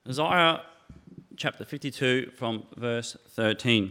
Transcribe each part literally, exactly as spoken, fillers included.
Isaiah chapter fifty-two from verse thirteen.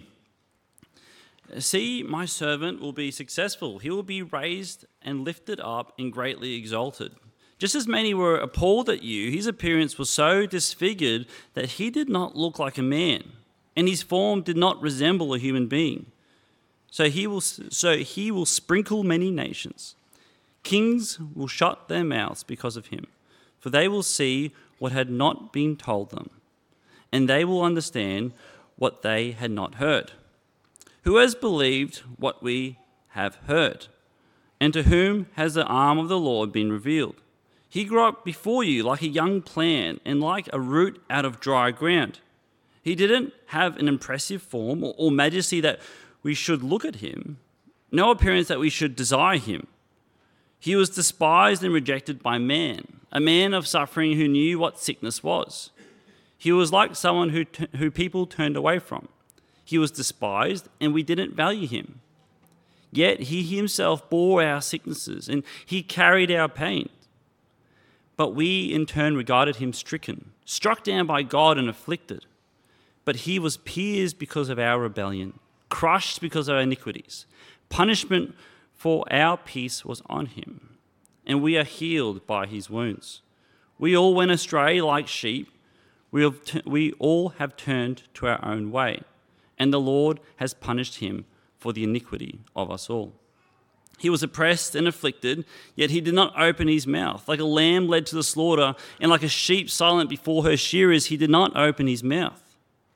See, my servant will be successful. He will be raised and lifted up and greatly exalted. Just as many were appalled at you, his appearance was so disfigured that he did not look like a man, and his form did not resemble a human being. So he will, so he will sprinkle many nations. Kings will shut their mouths because of him, for they will see what had not been told them, and they will understand what they had not heard. Who has believed what we have heard? And to whom has the arm of the Lord been revealed? He grew up before you like a young plant and like a root out of dry ground. He didn't have an impressive form or, or majesty that we should look at him, no appearance that we should desire him. He was despised and rejected by man, a man of suffering who knew what sickness was. He was like someone who, t- who people turned away from. He was despised, and we didn't value him. Yet he himself bore our sicknesses, and he carried our pain. But we in turn regarded him stricken, struck down by God and afflicted. But he was pierced because of our rebellion, crushed because of our iniquities. Punishment for our peace was on him, and we are healed by his wounds. We all went astray like sheep. We, have t- we all have turned to our own way, and the Lord has punished him for the iniquity of us all. He was oppressed and afflicted, yet he did not open his mouth. Like a lamb led to the slaughter, and like a sheep silent before her shearers, he did not open his mouth.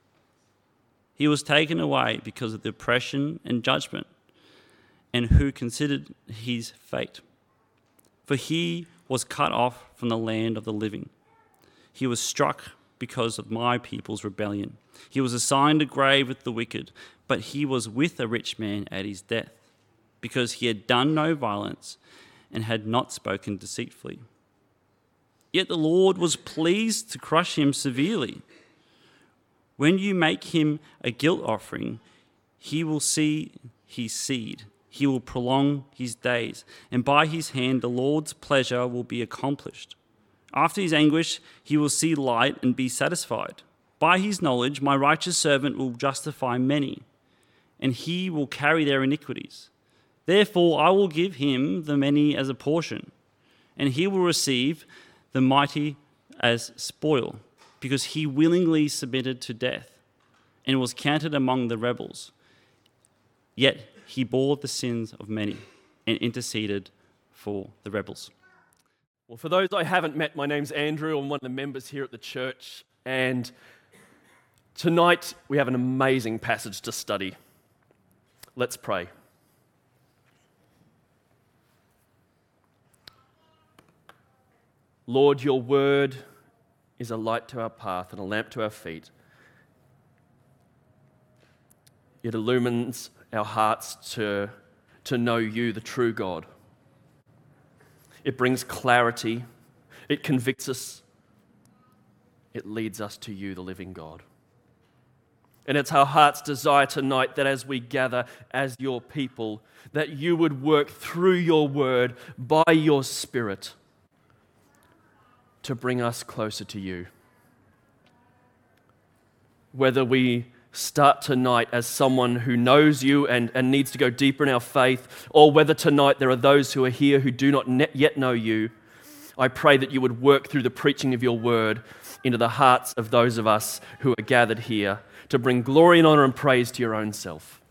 He was taken away because of the oppression and judgment, and who considered his fate? For he was cut off from the land of the living. He was struck because of my people's rebellion. He was assigned a grave with the wicked, but he was with a rich man at his death, because he had done no violence and had not spoken deceitfully. Yet the Lord was pleased to crush him severely. When you make him a guilt offering, he will see his seed. He will prolong his days, and by his hand the Lord's pleasure will be accomplished. After his anguish, he will see light and be satisfied. By his knowledge, my righteous servant will justify many, and he will carry their iniquities. Therefore, I will give him the many as a portion, and he will receive the mighty as spoil, because he willingly submitted to death and was counted among the rebels. Yet he bore the sins of many and interceded for the rebels. Well, for those I haven't met, my name's Andrew. I'm one of the members here at the church, and tonight we have an amazing passage to study. Let's pray. Lord, your word is a light to our path and a lamp to our feet. It illumines our hearts to, to know you, the true God. It brings clarity. It convicts us. It leads us to you, the living God. And it's our heart's desire tonight that as we gather as your people, that you would work through your word by your Spirit to bring us closer to you. Whether we start tonight as someone who knows you and, and needs to go deeper in our faith, or whether tonight there are those who are here who do not yet know you, I pray that you would work through the preaching of your word into the hearts of those of us who are gathered here to bring glory and honor and praise to your own self.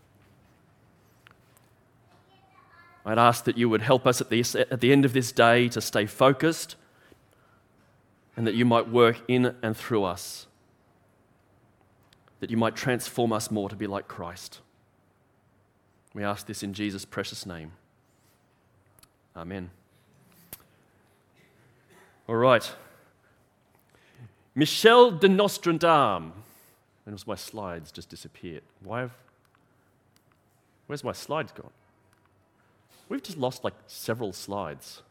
I'd ask that you would help us at the, at the end of this day to stay focused, and that you might work in and through us, that you might transform us more to be like Christ. We ask this in Jesus' precious name. Amen. All right. Michel de Nostradam. And my slides just disappeared. Why have... Where's my slides gone? We've just lost like several slides.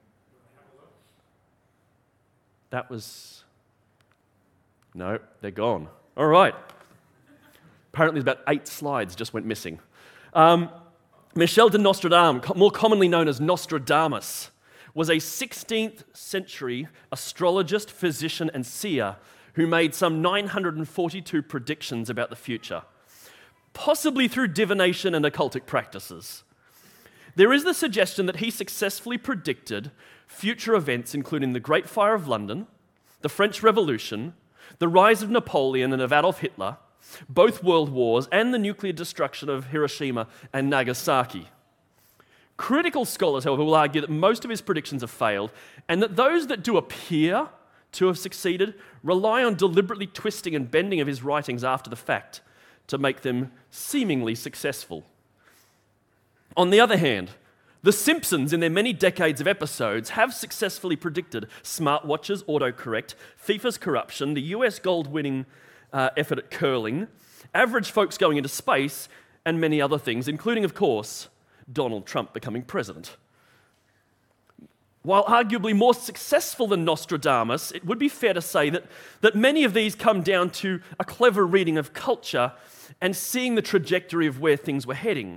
That was... No, they're gone. All right. Apparently about eight slides just went missing. Um, Michel de Nostradam, more commonly known as Nostradamus, was a sixteenth century astrologist, physician, and seer who made some nine hundred forty-two predictions about the future, possibly through divination and occultic practices. There is the suggestion that he successfully predicted future events including the Great Fire of London, the French Revolution, the rise of Napoleon and of Adolf Hitler, both world wars, and the nuclear destruction of Hiroshima and Nagasaki. Critical scholars, however, will argue that most of his predictions have failed, and that those that do appear to have succeeded rely on deliberately twisting and bending of his writings after the fact to make them seemingly successful. On the other hand, The Simpsons, in their many decades of episodes, have successfully predicted smartwatches, autocorrect, FIFA's corruption, the U S gold-winning uh, effort at curling, average folks going into space, and many other things, including, of course, Donald Trump becoming president. While arguably more successful than Nostradamus, it would be fair to say that, that many of these come down to a clever reading of culture and seeing the trajectory of where things were heading.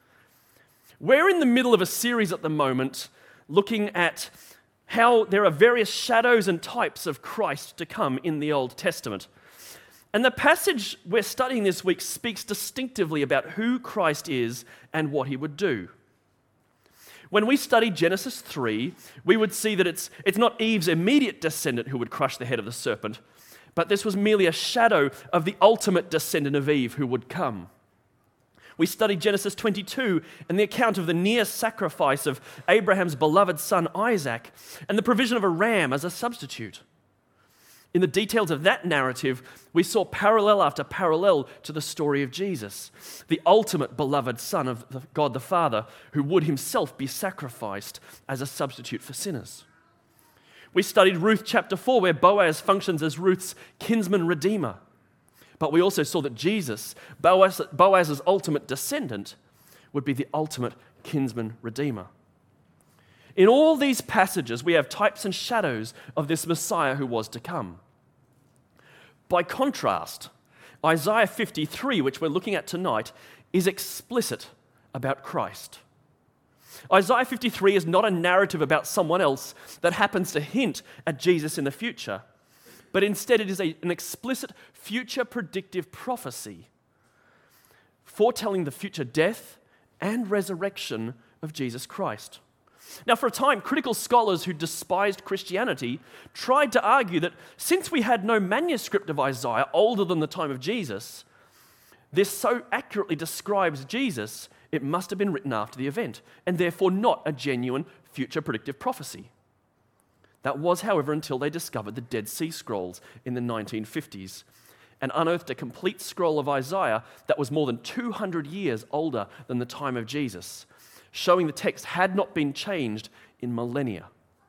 We're in the middle of a series at the moment looking at how there are various shadows and types of Christ to come in the Old Testament. And the passage we're studying this week speaks distinctively about who Christ is and what he would do. When we study Genesis three, we would see that it's, it's not Eve's immediate descendant who would crush the head of the serpent, but this was merely a shadow of the ultimate descendant of Eve who would come. We studied Genesis twenty-two and the account of the near sacrifice of Abraham's beloved son Isaac and the provision of a ram as a substitute. In the details of that narrative, we saw parallel after parallel to the story of Jesus, the ultimate beloved Son of God the Father, who would himself be sacrificed as a substitute for sinners. We studied Ruth chapter four, where Boaz functions as Ruth's kinsman redeemer. But we also saw that Jesus, Boaz, Boaz's ultimate descendant, would be the ultimate kinsman redeemer. In all these passages, we have types and shadows of this Messiah who was to come. By contrast, Isaiah fifty-three, which we're looking at tonight, is explicit about Christ. Isaiah fifty-three is not a narrative about someone else that happens to hint at Jesus in the future, but instead it is a, an explicit future predictive prophecy foretelling the future death and resurrection of Jesus Christ. Now, for a time, critical scholars who despised Christianity tried to argue that since we had no manuscript of Isaiah older than the time of Jesus, this so accurately describes Jesus, it must have been written after the event, and therefore not a genuine future predictive prophecy. That was, however, until they discovered the Dead Sea Scrolls in the nineteen fifties and unearthed a complete scroll of Isaiah that was more than two hundred years older than the time of Jesus, showing the text had not been changed in millennia.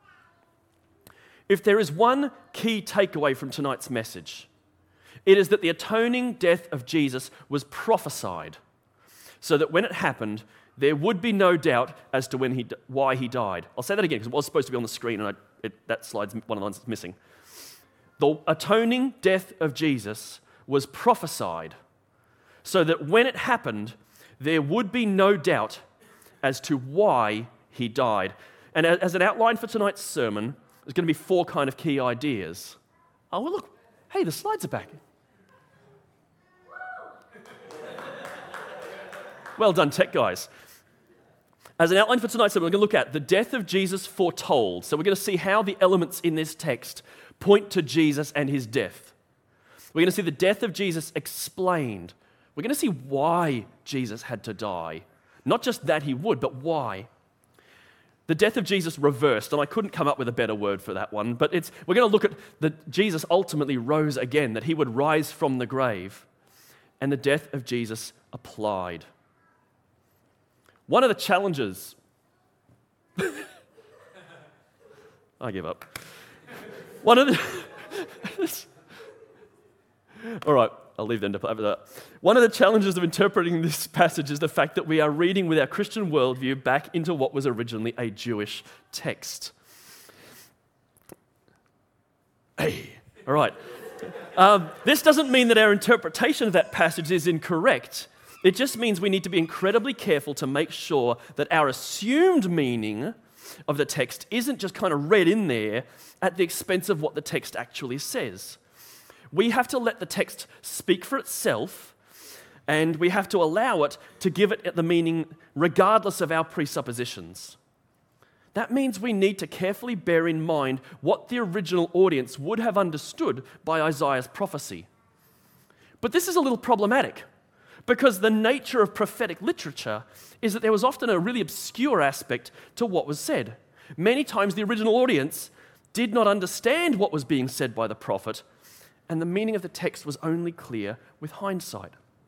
If there is one key takeaway from tonight's message, it is that the atoning death of Jesus was prophesied, so that when it happened, there would be no doubt as to when he, why he died. I'll say that again because it was supposed to be on the screen and I, it, that slide's one of the ones that's missing. The atoning death of Jesus was prophesied, so that when it happened, there would be no doubt as to why he died. And as an outline for tonight's sermon, there's going to be four kind of key ideas. Oh, well, look, hey, the slides are back. Well done, tech guys. As an outline for tonight's sermon, we're going to look at the death of Jesus foretold. So we're going to see how the elements in this text point to Jesus and his death. We're going to see the death of Jesus explained. We're going to see why Jesus had to die. Not just that he would, but why. The death of Jesus reversed, and I couldn't come up with a better word for that one, but it's we're going to look at that Jesus ultimately rose again, that he would rise from the grave, and the death of Jesus applied. One of the challenges... I give up. One of the... All right. I'll leave them to play with that. One of the challenges of interpreting this passage is the fact that we are reading with our Christian worldview back into what was originally a Jewish text. Hey, all right. Um, this doesn't mean that our interpretation of that passage is incorrect. It just means we need to be incredibly careful to make sure that our assumed meaning of the text isn't just kind of read in there at the expense of what the text actually says. We have to let the text speak for itself, and we have to allow it to give it the meaning regardless of our presuppositions. That means we need to carefully bear in mind what the original audience would have understood by Isaiah's prophecy. But this is a little problematic, because the nature of prophetic literature is that there was often a really obscure aspect to what was said. Many times the original audience did not understand what was being said by the prophet, and the meaning of the text was only clear with hindsight.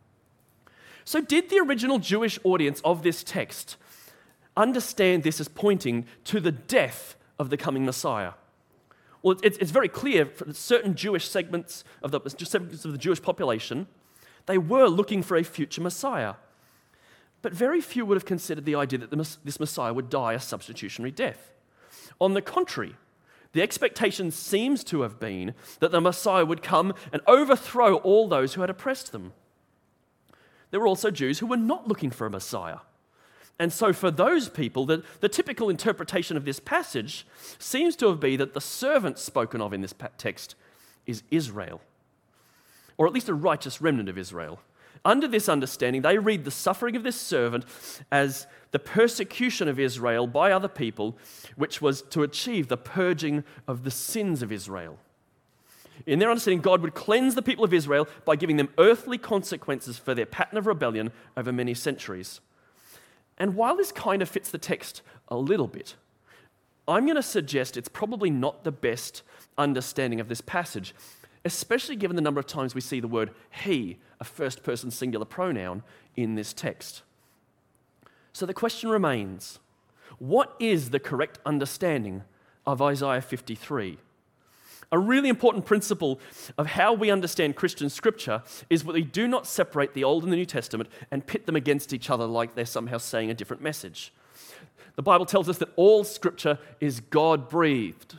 So did the original Jewish audience of this text understand this as pointing to the death of the coming Messiah? Well, it's, it's very clear for certain Jewish segments of the, segments of the Jewish population, they were looking for a future Messiah. But very few would have considered the idea that the, this Messiah would die a substitutionary death. On the contrary, the expectation seems to have been that the Messiah would come and overthrow all those who had oppressed them. There were also Jews who were not looking for a Messiah. And so for those people, the, the typical interpretation of this passage seems to have been that the servant spoken of in this text is Israel, or at least a righteous remnant of Israel. Under this understanding, they read the suffering of this servant as the persecution of Israel by other people, which was to achieve the purging of the sins of Israel. In their understanding, God would cleanse the people of Israel by giving them earthly consequences for their pattern of rebellion over many centuries. And while this kind of fits the text a little bit, I'm going to suggest it's probably not the best understanding of this passage, especially given the number of times we see the word he, a first-person singular pronoun, in this text. So the question remains, what is the correct understanding of Isaiah fifty-three? A really important principle of how we understand Christian scripture is that we do not separate the Old and the New Testament and pit them against each other like they're somehow saying a different message. The Bible tells us that all scripture is God-breathed.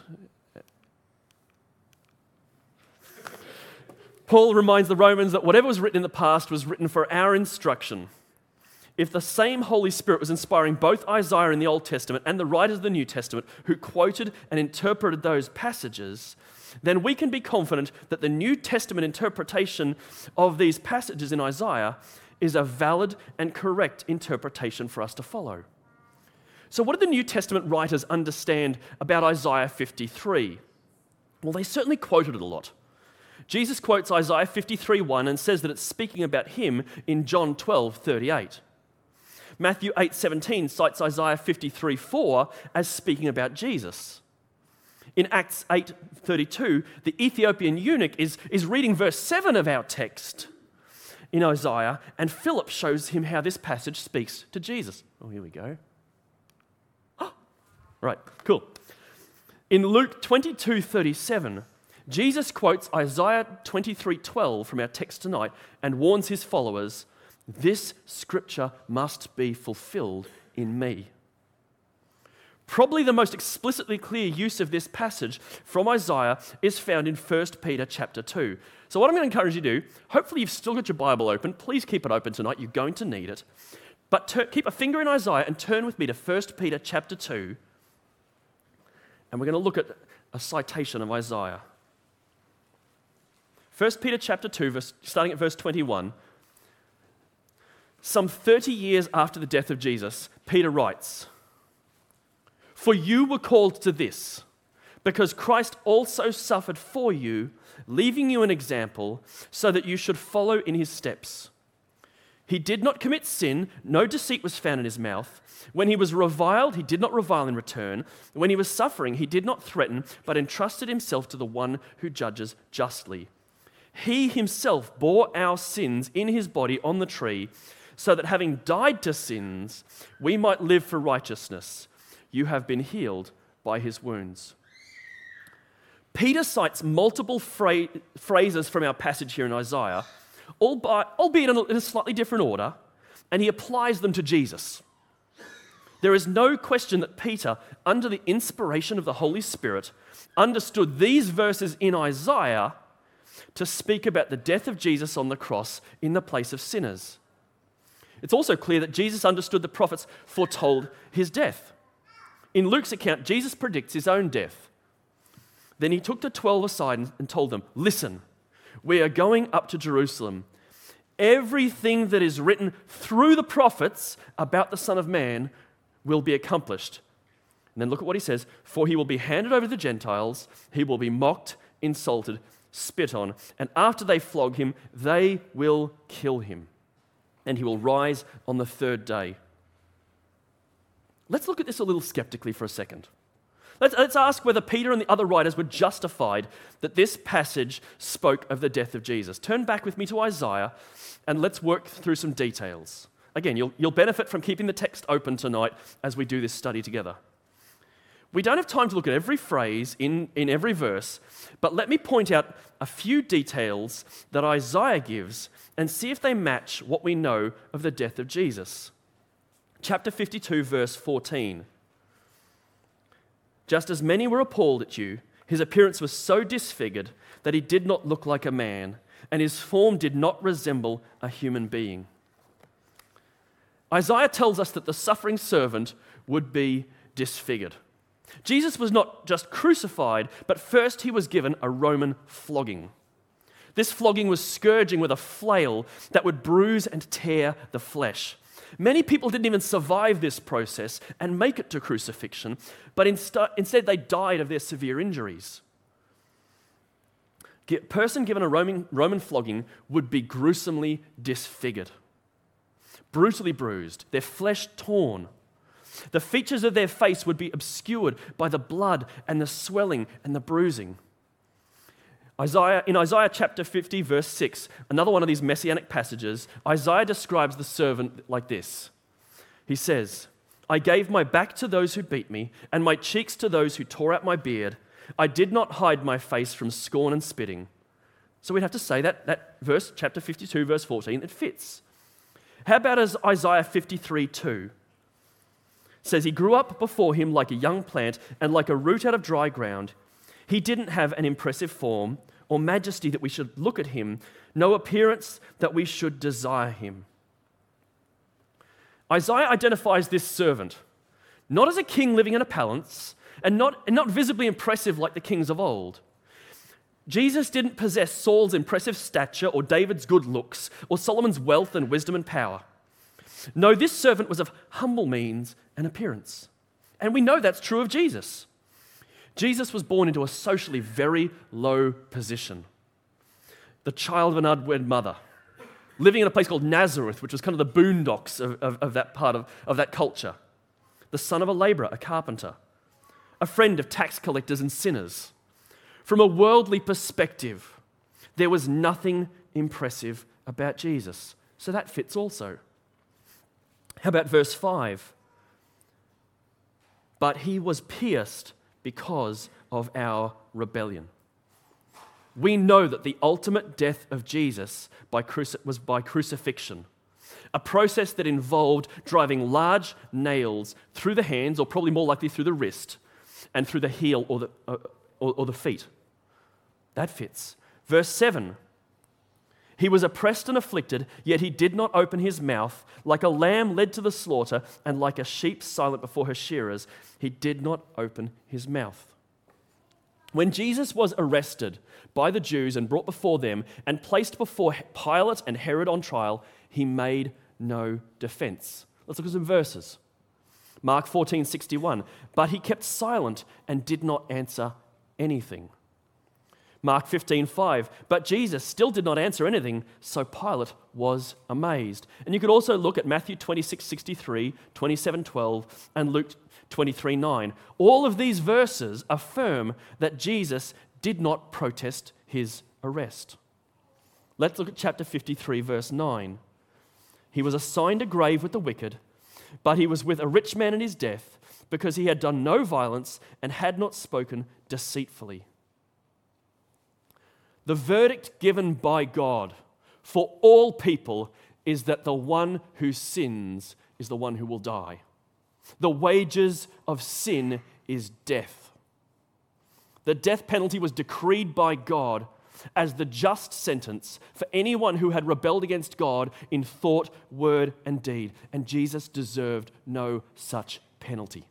Paul reminds the Romans that whatever was written in the past was written for our instruction. If the same Holy Spirit was inspiring both Isaiah in the Old Testament and the writers of the New Testament who quoted and interpreted those passages, then we can be confident that the New Testament interpretation of these passages in Isaiah is a valid and correct interpretation for us to follow. So what did the New Testament writers understand about Isaiah fifty-three? Well, they certainly quoted it a lot. Jesus quotes Isaiah fifty-three one and says that it's speaking about him in John twelve thirty-eight. Matthew eight seventeen cites Isaiah fifty-three four as speaking about Jesus. In Acts eight thirty-two, the Ethiopian eunuch is, is reading verse seven of our text in Isaiah, and Philip shows him how this passage speaks to Jesus. Oh, here we go. Right, cool. In Luke twenty-two thirty-seven, Jesus quotes Isaiah twenty-three twelve from our text tonight and warns his followers, "This scripture must be fulfilled in me." Probably the most explicitly clear use of this passage from Isaiah is found in First Peter chapter two. So what I'm going to encourage you to do, hopefully you've still got your Bible open. Please keep it open tonight. You're going to need it. But ter- keep a finger in Isaiah and turn with me to First Peter chapter two. And we're going to look at a citation of Isaiah. First Peter chapter two, verse, starting at verse twenty-one. Some thirty years after the death of Jesus, Peter writes, "For you were called to this, because Christ also suffered for you, leaving you an example, so that you should follow in his steps. He did not commit sin, no deceit was found in his mouth. When he was reviled, he did not revile in return. When he was suffering, he did not threaten, but entrusted himself to the one who judges justly. He himself bore our sins in his body on the tree, so that having died to sins, we might live for righteousness. You have been healed by his wounds." Peter cites multiple phra- phrases from our passage here in Isaiah, albeit in a slightly different order, and he applies them to Jesus. There is no question that Peter, under the inspiration of the Holy Spirit, understood these verses in Isaiah to speak about the death of Jesus on the cross in the place of sinners. It's also clear that Jesus understood the prophets foretold his death. In Luke's account, Jesus predicts his own death. Then he took the twelve aside and told them, "Listen, we are going up to Jerusalem. Everything that is written through the prophets about the Son of Man will be accomplished. And then look at what he says. For he will be handed over to the Gentiles, he will be mocked, insulted, spit on, and after they flog him, they will kill him. And he will rise on the third day. Let's look at this a little skeptically for a second. Let's, let's ask whether Peter and the other writers were justified that this passage spoke of the death of Jesus. Turn back with me to Isaiah and let's work through some details. Again, you'll, you'll benefit from keeping the text open tonight as we do this study together. We don't have time to look at every phrase in, in every verse, but let me point out a few details that Isaiah gives and see if they match what we know of the death of Jesus. Chapter fifty-two, verse fourteen. Just as many were appalled at you, his appearance was so disfigured that he did not look like a man, and his form did not resemble a human being. Isaiah tells us that the suffering servant would be disfigured. Jesus was not just crucified, but first he was given a Roman flogging. This flogging was scourging with a flail that would bruise and tear the flesh. Many people didn't even survive this process and make it to crucifixion, but insta- instead they died of their severe injuries. A person given a Roman, Roman flogging would be gruesomely disfigured, brutally bruised, their flesh torn. The features of their face would be obscured by the blood and the swelling and the bruising. Isaiah, in Isaiah chapter fifty, verse six, another one of these messianic passages, Isaiah describes the servant like this. He says, I gave my back to those who beat me, and my cheeks to those who tore out my beard. I did not hide my face from scorn and spitting. So we'd have to say that, that verse, chapter fifty-two, verse fourteen, it fits. How about as Isaiah fifty-three, two? It says, he grew up before him like a young plant and like a root out of dry ground. He didn't have an impressive form or majesty that we should look at him, no appearance that we should desire him. Isaiah identifies this servant not as a king living in a palace and not, and not visibly impressive like the kings of old. Jesus didn't possess Saul's impressive stature or David's good looks or Solomon's wealth and wisdom and power. No, this servant was of humble means and appearance. And we know that's true of Jesus. Jesus was born into a socially very low position. The child of an unwed mother, living in a place called Nazareth, which was kind of the boondocks of, of, of that part of, of that culture. The son of a laborer, a carpenter, a friend of tax collectors and sinners. From a worldly perspective, there was nothing impressive about Jesus. So that fits also. How about verse five? But he was pierced because of our rebellion. We know that the ultimate death of Jesus by cruci- was by crucifixion, a process that involved driving large nails through the hands, or probably more likely through the wrist, and through the heel or the, uh, or, or the feet. That fits. Verse seven. He was oppressed and afflicted, yet he did not open his mouth. Like a lamb led to the slaughter, and like a sheep silent before her shearers, he did not open his mouth. When Jesus was arrested by the Jews and brought before them and placed before Pilate and Herod on trial, he made no defense. Let's look at some verses. Mark fourteen sixty-one. But he kept silent and did not answer anything. Mark fifteen five, but Jesus still did not answer anything, so Pilate was amazed. And you could also look at Matthew twenty-six sixty-three, twenty-seven twelve, and Luke twenty-three nine. All of these verses affirm that Jesus did not protest his arrest. Let's look at chapter fifty-three, verse nine. He was assigned a grave with the wicked, but he was with a rich man in his death, because he had done no violence and had not spoken deceitfully. The verdict given by God for all people is that the one who sins is the one who will die. The wages of sin is death. The death penalty was decreed by God as the just sentence for anyone who had rebelled against God in thought, word, and deed. And Jesus deserved no such penalty.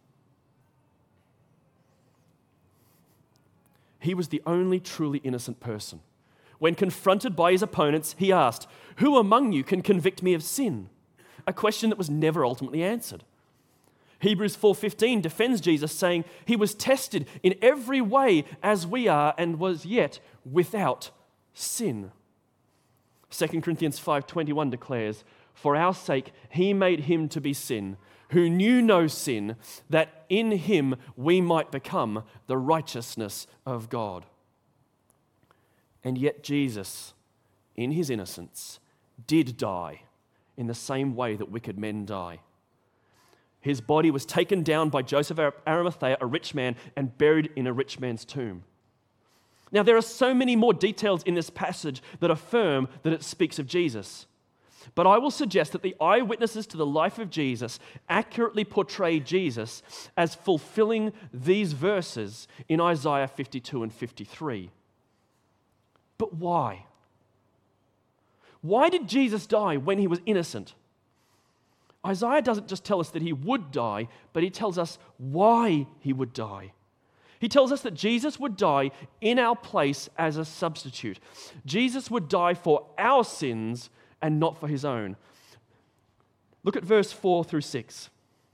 He was the only truly innocent person. When confronted by his opponents, he asked, "Who among you can convict me of sin?" A question that was never ultimately answered. Hebrews four fifteen defends Jesus, saying, "He was tested in every way as we are and was yet without sin." Second Corinthians five twenty-one declares, "For our sake he made him to be sin, who knew no sin, that in him we might become the righteousness of God." And yet Jesus, in his innocence, did die in the same way that wicked men die. His body was taken down by Joseph of Arimathea, a rich man, and buried in a rich man's tomb. Now, there are so many more details in this passage that affirm that it speaks of Jesus. But I will suggest that the eyewitnesses to the life of Jesus accurately portray Jesus as fulfilling these verses in Isaiah fifty-two and fifty-three. But why? Why did Jesus die when he was innocent? Isaiah doesn't just tell us that he would die, but he tells us why he would die. He tells us that Jesus would die in our place as a substitute. Jesus would die for our sins and not for his own. Look at verse four through six.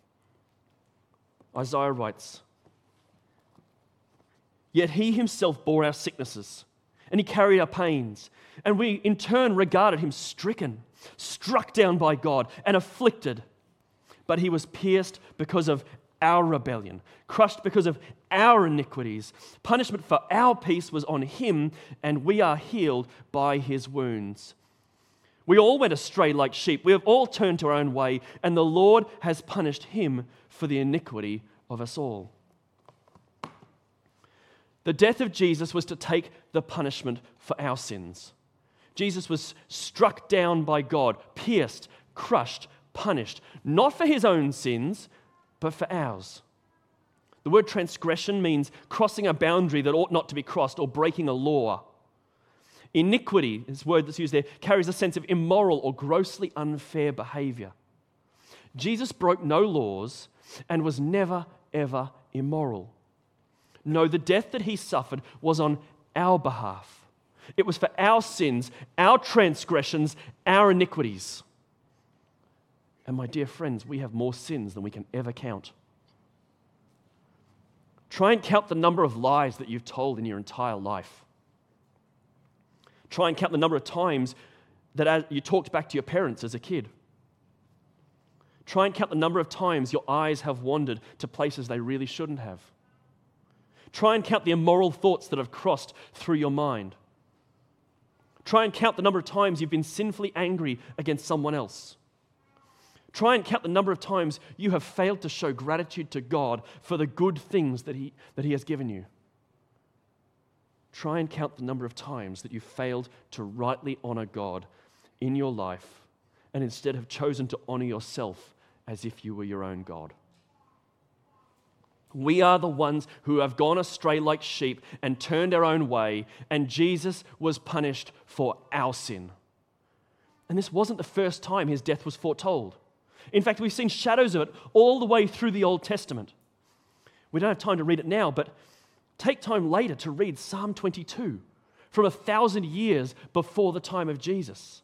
Isaiah writes, "Yet he himself bore our sicknesses, and he carried our pains, and we in turn regarded him stricken, struck down by God, and afflicted. But he was pierced because of our rebellion, crushed because of our iniquities. Punishment for our peace was on him, and we are healed by his wounds. We all went astray like sheep. We have all turned to our own way, and the Lord has punished him for the iniquity of us all." The death of Jesus was to take the punishment for our sins. Jesus was struck down by God, pierced, crushed, punished, not for his own sins, but for ours. The word transgression means crossing a boundary that ought not to be crossed or breaking a law. Iniquity, this word that's used there, carries a sense of immoral or grossly unfair behavior. Jesus broke no laws and was never, ever immoral. No, the death that he suffered was on our behalf. It was for our sins, our transgressions, our iniquities. And my dear friends, we have more sins than we can ever count. Try and count the number of lies that you've told in your entire life. Try and count the number of times that you talked back to your parents as a kid. Try and count the number of times your eyes have wandered to places they really shouldn't have. Try and count the immoral thoughts that have crossed through your mind. Try and count the number of times you've been sinfully angry against someone else. Try and count the number of times you have failed to show gratitude to God for the good things that He, that He has given you. Try and count the number of times that you failed to rightly honor God in your life and instead have chosen to honor yourself as if you were your own God. We are the ones who have gone astray like sheep and turned our own way, and Jesus was punished for our sin. And this wasn't the first time his death was foretold. In fact, we've seen shadows of it all the way through the Old Testament. We don't have time to read it now, but take time later to read Psalm twenty-two from a thousand years before the time of Jesus.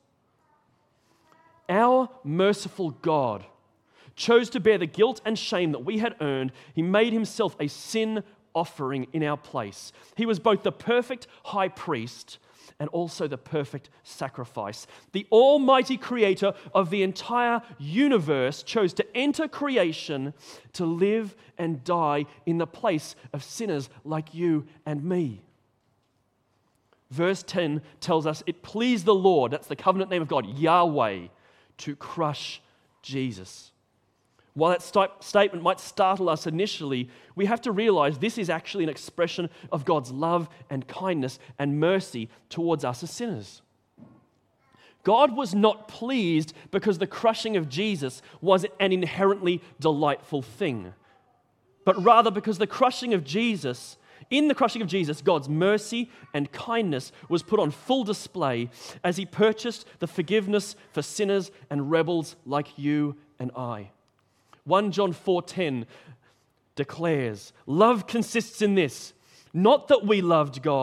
Our merciful God chose to bear the guilt and shame that we had earned. He made himself a sin offering in our place. He was both the perfect high priest and also the perfect sacrifice. The almighty creator of the entire universe chose to enter creation to live and die in the place of sinners like you and me. Verse ten tells us it pleased the Lord, that's the covenant name of God, Yahweh, to crush Jesus. While that st- statement might startle us initially, we have to realize this is actually an expression of God's love and kindness and mercy towards us as sinners. God was not pleased because the crushing of Jesus was an inherently delightful thing, but rather because the crushing of Jesus, in the crushing of Jesus, God's mercy and kindness was put on full display as he purchased the forgiveness for sinners and rebels like you and I. First John four ten declares, "Love consists in this, not that we loved God,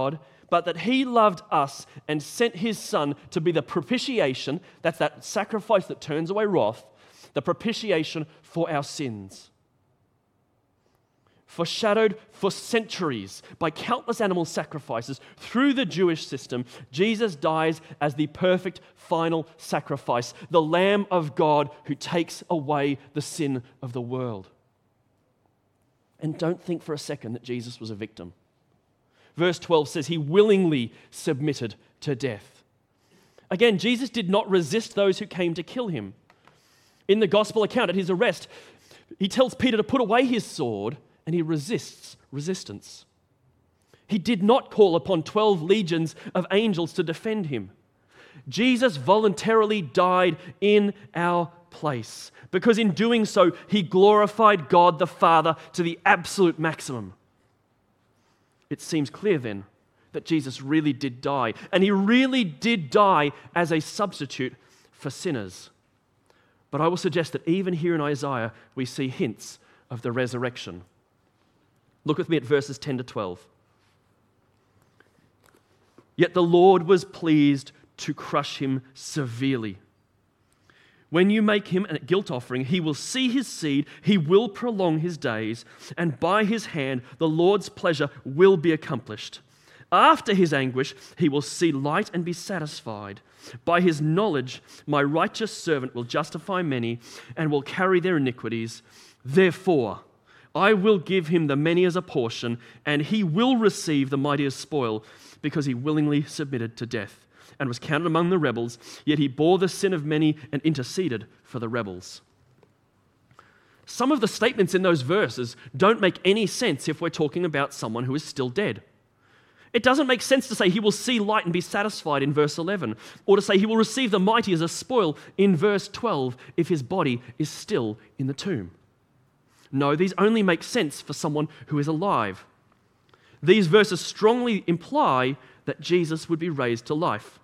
but that he loved us and sent his Son to be the propitiation, that's that sacrifice that turns away wrath, the propitiation for our sins. Foreshadowed for centuries by countless animal sacrifices through the Jewish system, Jesus dies as the perfect final sacrifice, the Lamb of God who takes away the sin of the world. And don't think for a second that Jesus was a victim. Verse twelve says he willingly submitted to death. Again, Jesus did not resist those who came to kill him. In the gospel account at his arrest, he tells Peter to put away his sword, and he resists resistance. He did not call upon twelve legions of angels to defend him. Jesus voluntarily died in our place because in doing so, he glorified God the Father to the absolute maximum. It seems clear then that Jesus really did die, and he really did die as a substitute for sinners. But I will suggest that even here in Isaiah, we see hints of the resurrection. Look with me at verses ten to twelve. Yet the Lord was pleased to crush him severely. When you make him a guilt offering, he will see his seed, he will prolong his days, and by his hand the Lord's pleasure will be accomplished. After his anguish, he will see light and be satisfied. By his knowledge, my righteous servant will justify many and will carry their iniquities. Therefore, I will give him the many as a portion, and he will receive the mighty as spoil, because he willingly submitted to death and was counted among the rebels, yet he bore the sin of many and interceded for the rebels. Some of the statements in those verses don't make any sense if we're talking about someone who is still dead. It doesn't make sense to say he will see light and be satisfied in verse eleven, or to say he will receive the mighty as a spoil in verse twelve if his body is still in the tomb. No, these only make sense for someone who is alive. These verses strongly imply that Jesus would be raised to life.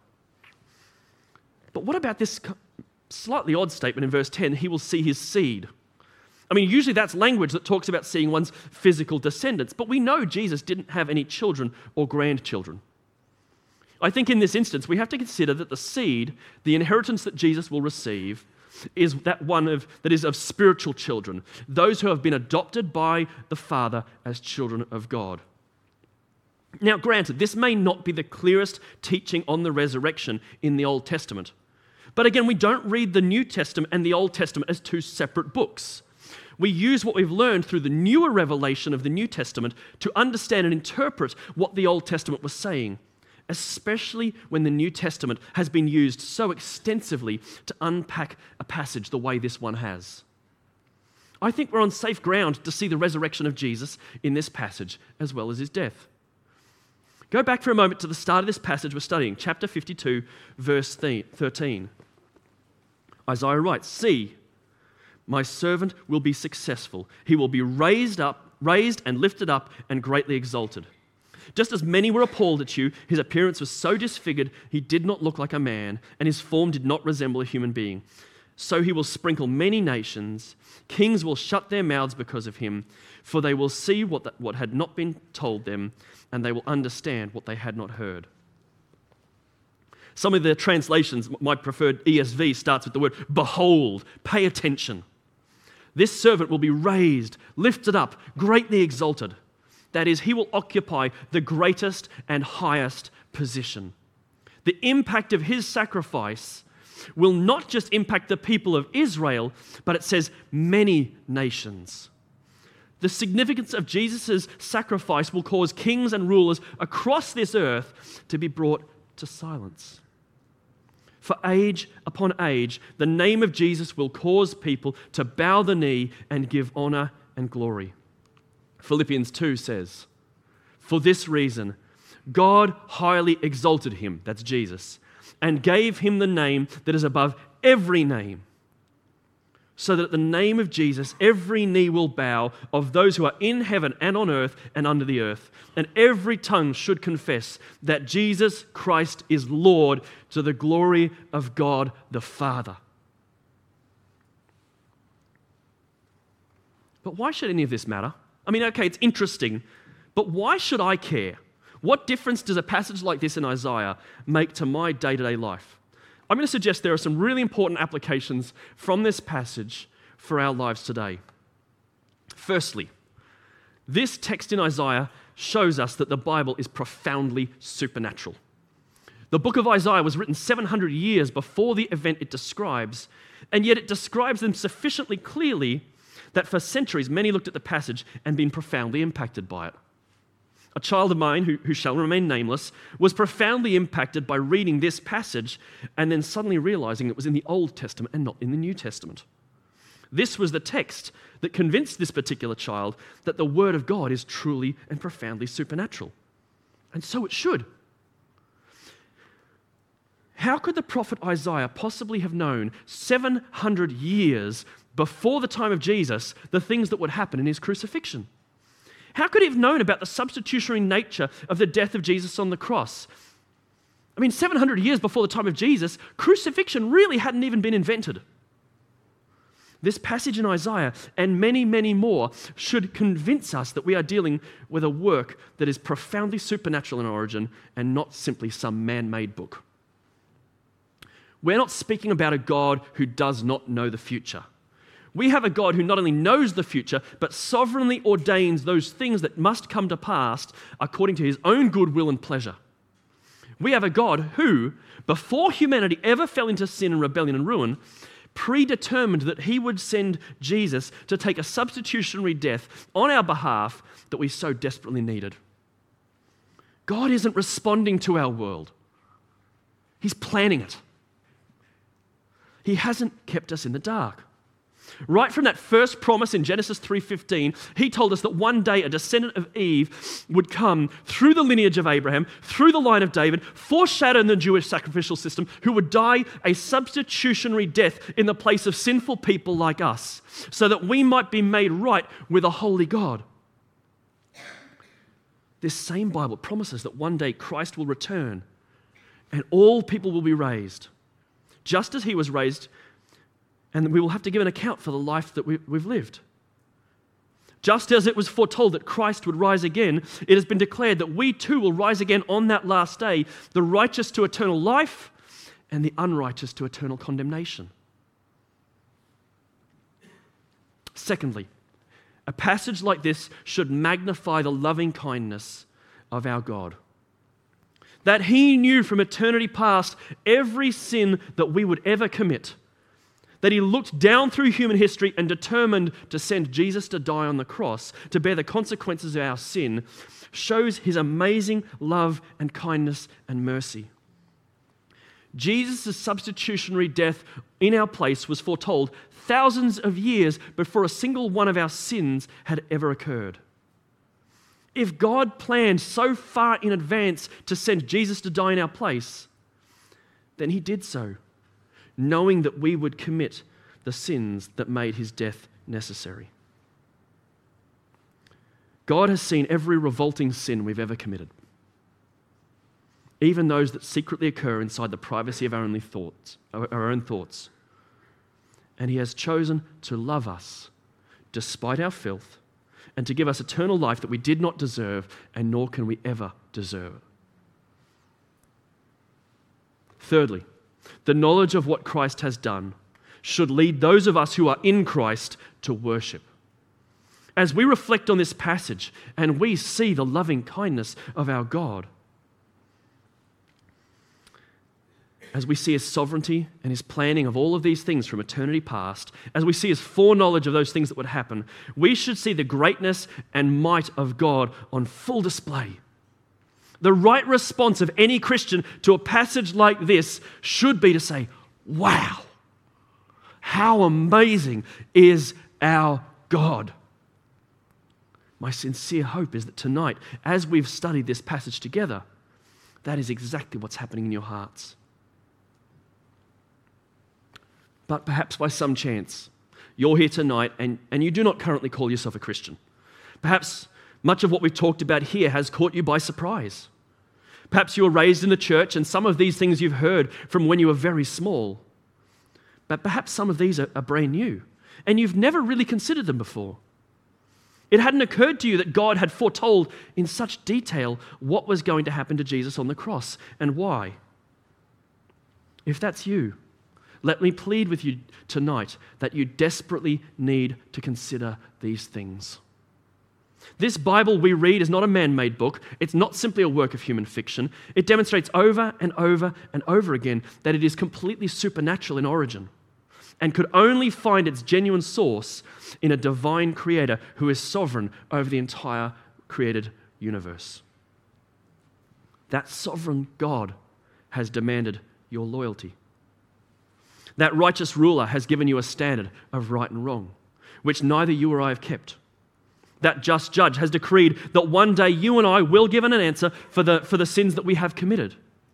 But what about this slightly odd statement in verse ten, he will see his seed? I mean, usually that's language that talks about seeing one's physical descendants, but we know Jesus didn't have any children or grandchildren. I think in this instance, we have to consider that the seed, the inheritance that Jesus will receive, is that one of that is of spiritual children, those who have been adopted by the Father as children of God. Now, granted, this may not be the clearest teaching on the resurrection in the Old Testament. But again, we don't read the New Testament and the Old Testament as two separate books. We use what we've learned through the newer revelation of the New Testament to understand and interpret what the Old Testament was saying, especially when the New Testament has been used so extensively to unpack a passage the way this one has. I think we're on safe ground to see the resurrection of Jesus in this passage as well as his death. Go back for a moment to the start of this passage we're studying, chapter fifty-two, verse thirteen. Isaiah writes, "See, my servant will be successful. He will be raised up, raised and lifted up and greatly exalted. Just as many were appalled at you, his appearance was so disfigured, he did not look like a man, and his form did not resemble a human being. So he will sprinkle many nations. Kings will shut their mouths because of him, for they will see what, the, what had not been told them, and they will understand what they had not heard." Some of the translations, my preferred E S V, starts with the word behold, pay attention. This servant will be raised, lifted up, greatly exalted. That is, he will occupy the greatest and highest position. The impact of his sacrifice will not just impact the people of Israel, but it says many nations. The significance of Jesus' sacrifice will cause kings and rulers across this earth to be brought to silence. For age upon age, the name of Jesus will cause people to bow the knee and give honor and glory. Philippians two says, "For this reason, God highly exalted him," that's Jesus, "and gave him the name that is above every name, so that at the name of Jesus every knee will bow, of those who are in heaven and on earth and under the earth, and every tongue should confess that Jesus Christ is Lord, to the glory of God the Father." But why should any of this matter? I mean, okay, it's interesting, but why should I care? What difference does a passage like this in Isaiah make to my day-to-day life? I'm going to suggest there are some really important applications from this passage for our lives today. Firstly, this text in Isaiah shows us that the Bible is profoundly supernatural. The book of Isaiah was written seven hundred years before the event it describes, and yet it describes them sufficiently clearly that for centuries many looked at the passage and been profoundly impacted by it. A child of mine, who, who shall remain nameless, was profoundly impacted by reading this passage and then suddenly realizing it was in the Old Testament and not in the New Testament. This was the text that convinced this particular child that the Word of God is truly and profoundly supernatural. And so it should. How could the prophet Isaiah possibly have known seven hundred years before the time of Jesus the things that would happen in his crucifixion? How could he have known about the substitutionary nature of the death of Jesus on the cross? I mean, seven hundred years before the time of Jesus, crucifixion really hadn't even been invented. This passage in Isaiah and many, many more should convince us that we are dealing with a work that is profoundly supernatural in origin and not simply some man-made book. We're not speaking about a God who does not know the future. We have a God who not only knows the future, but sovereignly ordains those things that must come to pass according to his own good will and pleasure. We have a God who, before humanity ever fell into sin and rebellion and ruin, predetermined that he would send Jesus to take a substitutionary death on our behalf that we so desperately needed. God isn't responding to our world. He's planning it. He hasn't kept us in the dark. Right from that first promise in Genesis three fifteen, he told us that one day a descendant of Eve would come through the lineage of Abraham, through the line of David, foreshadowing the Jewish sacrificial system, who would die a substitutionary death in the place of sinful people like us, so that we might be made right with a holy God. This same Bible promises that one day Christ will return and all people will be raised, just as he was raised, and we will have to give an account for the life that we, we've lived. Just as it was foretold that Christ would rise again, it has been declared that we too will rise again on that last day, the righteous to eternal life and the unrighteous to eternal condemnation. Secondly, a passage like this should magnify the loving kindness of our God. That he knew from eternity past every sin that we would ever commit. That he looked down through human history and determined to send Jesus to die on the cross, to bear the consequences of our sin, shows his amazing love and kindness and mercy. Jesus' substitutionary death in our place was foretold thousands of years before a single one of our sins had ever occurred. If God planned so far in advance to send Jesus to die in our place, then he did so, knowing that we would commit the sins that made his death necessary. God has seen every revolting sin we've ever committed, even those that secretly occur inside the privacy of our own thoughts, our own thoughts. And he has chosen to love us despite our filth and to give us eternal life that we did not deserve, and nor can we ever deserve it. Thirdly, the knowledge of what Christ has done should lead those of us who are in Christ to worship. As we reflect on this passage and we see the loving kindness of our God, as we see his sovereignty and his planning of all of these things from eternity past, as we see his foreknowledge of those things that would happen, we should see the greatness and might of God on full display. The right response of any Christian to a passage like this should be to say, wow, how amazing is our God. My sincere hope is that tonight, as we've studied this passage together, that is exactly what's happening in your hearts. But perhaps by some chance, you're here tonight and, and you do not currently call yourself a Christian. Perhaps much of what we've talked about here has caught you by surprise. Perhaps you were raised in the church and some of these things you've heard from when you were very small. But perhaps some of these are, are brand new and you've never really considered them before. It hadn't occurred to you that God had foretold in such detail what was going to happen to Jesus on the cross and why. If that's you, let me plead with you tonight that you desperately need to consider these things. This Bible we read is not a man-made book. It's not simply a work of human fiction. It demonstrates over and over and over again that it is completely supernatural in origin and could only find its genuine source in a divine creator who is sovereign over the entire created universe. That sovereign God has demanded your loyalty. That righteous ruler has given you a standard of right and wrong, which neither you or I have kept. That just judge has decreed that one day you and I will give an answer for the, for the sins that we have committed.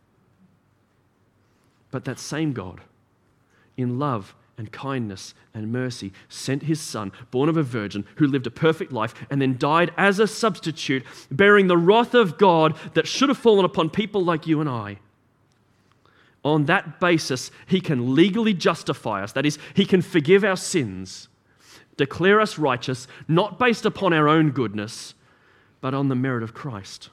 But that same God, in love and kindness and mercy, sent his Son, born of a virgin, who lived a perfect life and then died as a substitute, bearing the wrath of God that should have fallen upon people like you and I. On that basis, he can legally justify us. That is, he can forgive our sins, declare us righteous, not based upon our own goodness, but on the merit of Christ.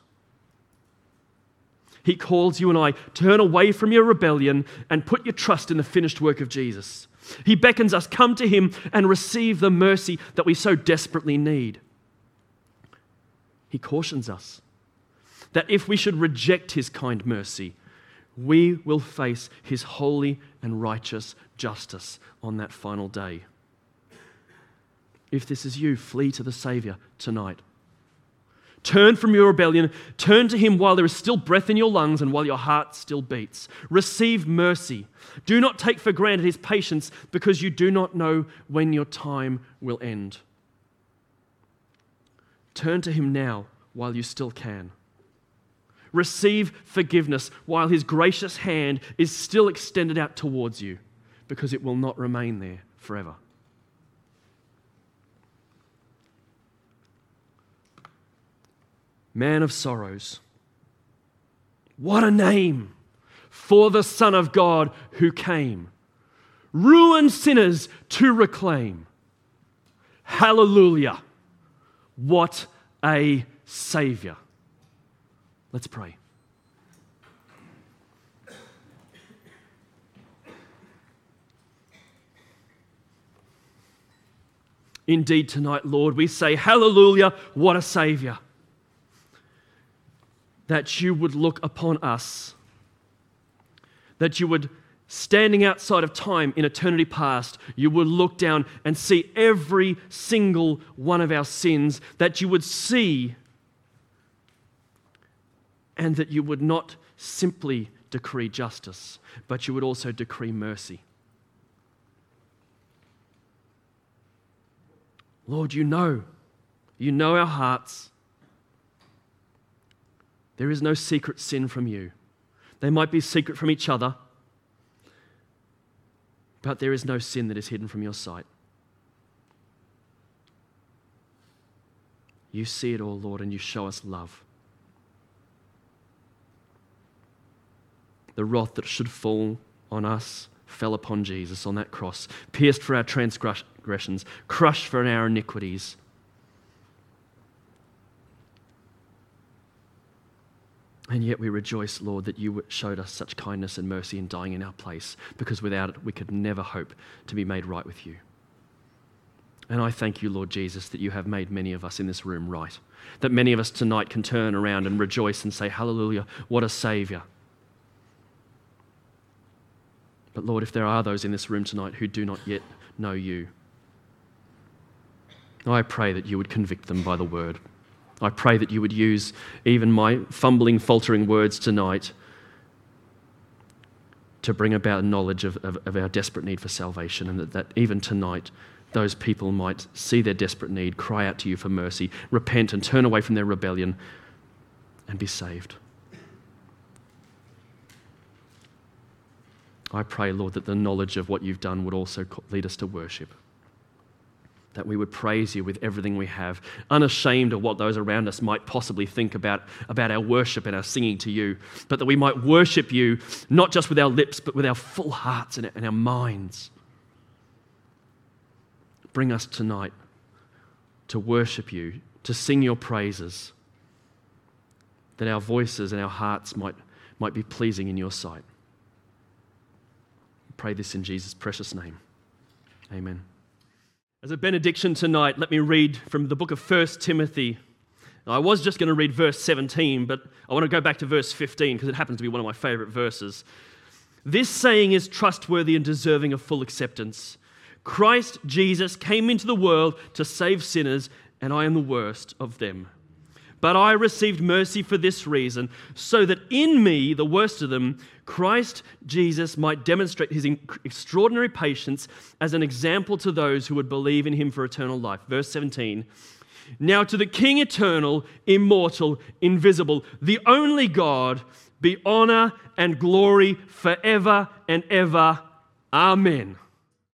He calls you and I, turn away from your rebellion and put your trust in the finished work of Jesus. He beckons us, come to him and receive the mercy that we so desperately need. He cautions us that if we should reject his kind mercy, we will face his holy and righteous justice on that final day. If this is you, flee to the Savior tonight. Turn from your rebellion. Turn to him while there is still breath in your lungs and while your heart still beats. Receive mercy. Do not take for granted his patience because you do not know when your time will end. Turn to him now while you still can. Receive forgiveness while his gracious hand is still extended out towards you, because it will not remain there forever. Man of sorrows. What a name for the Son of God who came. Ruined sinners to reclaim. Hallelujah. What a Savior. Let's pray. Indeed, tonight, Lord, we say, hallelujah, what a Savior. That you would look upon us, that you would, standing outside of time in eternity past, you would look down and see every single one of our sins, that you would see, and that you would not simply decree justice, but you would also decree mercy. Lord, you know, you know our hearts. There is no secret sin from you. They might be secret from each other, but there is no sin that is hidden from your sight. You see it all, Lord, and you show us love. The wrath that should fall on us fell upon Jesus on that cross, pierced for our transgressions, crushed for our iniquities. And yet we rejoice, Lord, that you showed us such kindness and mercy in dying in our place, because without it we could never hope to be made right with you. And I thank you, Lord Jesus, that you have made many of us in this room right, that many of us tonight can turn around and rejoice and say, hallelujah, what a Savior. But Lord, if there are those in this room tonight who do not yet know you, I pray that you would convict them by the word. I pray that you would use even my fumbling, faltering words tonight to bring about knowledge of, of, of our desperate need for salvation, and that, that even tonight those people might see their desperate need, cry out to you for mercy, repent and turn away from their rebellion and be saved. I pray, Lord, that the knowledge of what you've done would also lead us to worship. That we would praise you with everything we have, unashamed of what those around us might possibly think about, about our worship and our singing to you, but that we might worship you not just with our lips, but with our full hearts and, and our minds. Bring us tonight to worship you, to sing your praises, that our voices and our hearts might, might be pleasing in your sight. I pray this in Jesus' precious name. Amen. As a benediction tonight, let me read from the book of First Timothy. Now, I was just going to read verse seventeen, but I want to go back to verse fifteen because it happens to be one of my favorite verses. This saying is trustworthy and deserving of full acceptance. Christ Jesus came into the world to save sinners, and I am the worst of them. But I received mercy for this reason, so that in me, the worst of them, Christ Jesus might demonstrate his extraordinary patience as an example to those who would believe in him for eternal life. Verse seventeen. Now to the King eternal, immortal, invisible, the only God, be honor and glory forever and ever. Amen.